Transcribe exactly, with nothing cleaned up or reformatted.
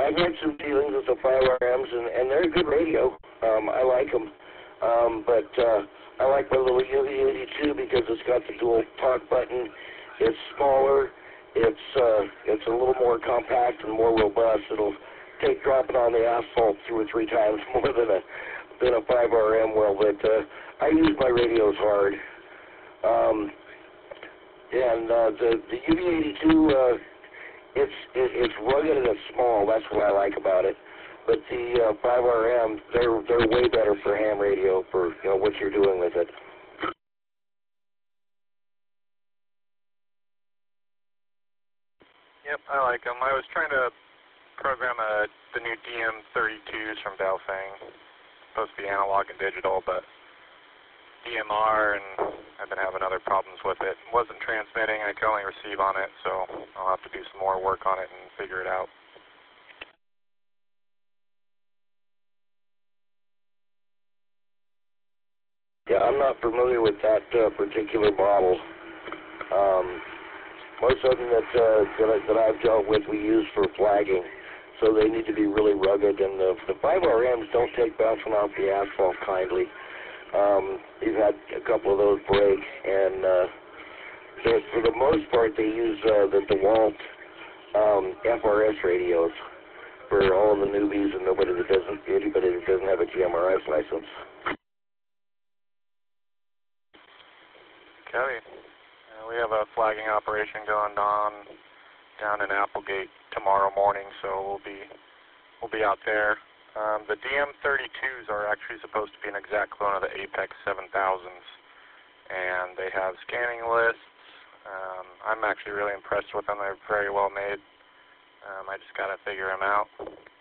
I've had some dealings with the five R Ms, and, and they're a good radio. Um, I like them. Um, but uh, I like my little U V eighty-two because it's got the dual talk button. It's smaller. It's uh, it's a little more compact and more robust. It'll take dropping on the asphalt two or three times more than a than a five R M will. But uh, I use my radios hard. Um, and uh, the the U V eighty-two, uh, it's it, it's rugged and it's small. That's what I like about it. But the uh, five R M, they're they're way better for ham radio for you know what you're doing with it. Yep, I like them. I was trying to program a, the new D M thirty-twos from Baofeng. Supposed to be analog and digital, but D M R, and I've been having other problems with it. It wasn't transmitting. I could only receive on it, so I'll have to do some more work on it and figure it out. Yeah, I'm not familiar with that uh, particular model. Um, most of them that, uh, that, I, that I've dealt with we use for flagging, so they need to be really rugged, and the, the five R Ms don't take bouncing off the asphalt kindly. Um, you've had a couple of those break, and uh, for the most part they use uh, the DeWalt um, F R S radios for all of the newbies and nobody that doesn't, anybody that doesn't have a G M R S license. Okay. Uh, we have a flagging operation going on down in Applegate tomorrow morning, so we'll be we'll be out there. Um, the D M thirty-twos are actually supposed to be an exact clone of the Apex seven thousands, and they have scanning lists. Um, I'm actually really impressed with them. They're very well made. Um, I just got to figure them out.